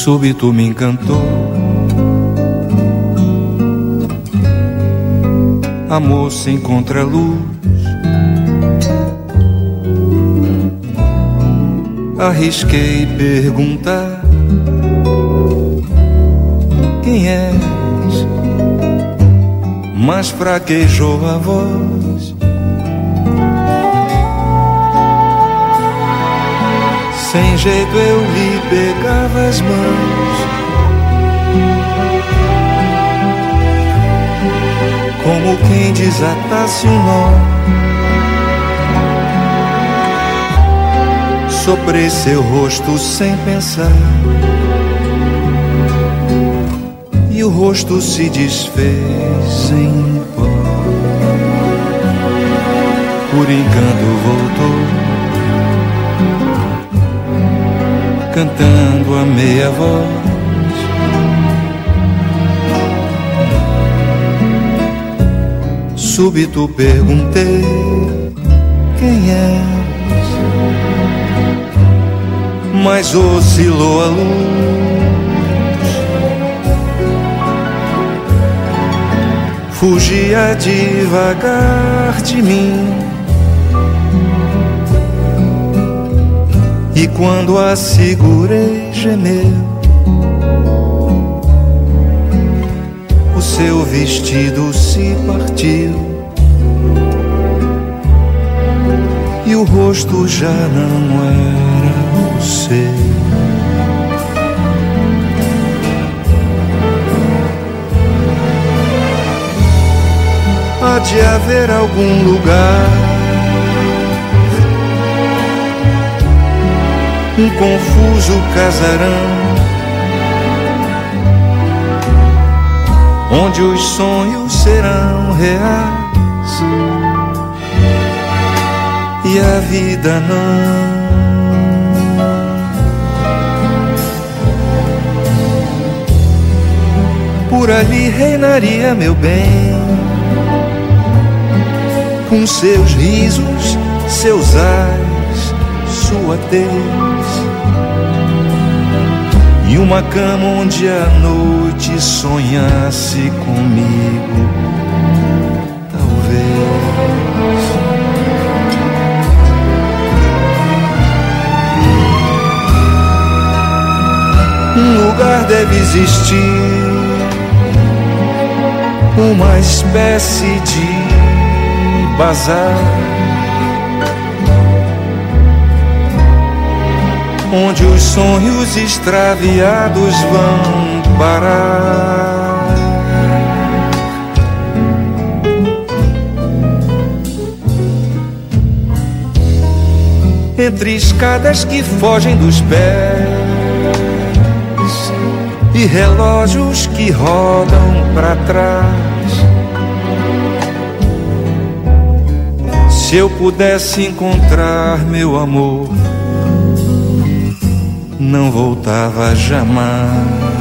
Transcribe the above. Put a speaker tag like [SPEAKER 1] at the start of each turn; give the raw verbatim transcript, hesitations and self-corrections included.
[SPEAKER 1] súbito me encantou. Amor sem contraluz, arrisquei perguntar: quem és? Mas fraquejou a voz. Sem jeito eu lhe pegava as mãos, como quem desatasse um nó. Soprei seu rosto sem pensar, e o rosto se desfez em pó. Por encanto voltou, cantando a meia voz. Súbito perguntei: quem és? Mas oscilou a luz, fugia devagar de mim. E quando a segurei, gemeu. O seu vestido se partiu e o rosto já não era o seu. Há de haver algum lugar, um confuso casarão, onde os sonhos serão reais e a vida não. Por ali reinaria meu bem, com seus risos, seus ais, sua tez, e uma cama onde a noite sonhasse comigo, talvez. Um lugar deve existir, uma espécie de bazar, onde os sonhos extraviados vão parar. Entre escadas que fogem dos pés e relógios que rodam pra trás, se eu pudesse encontrar meu amor, não voltava jamais.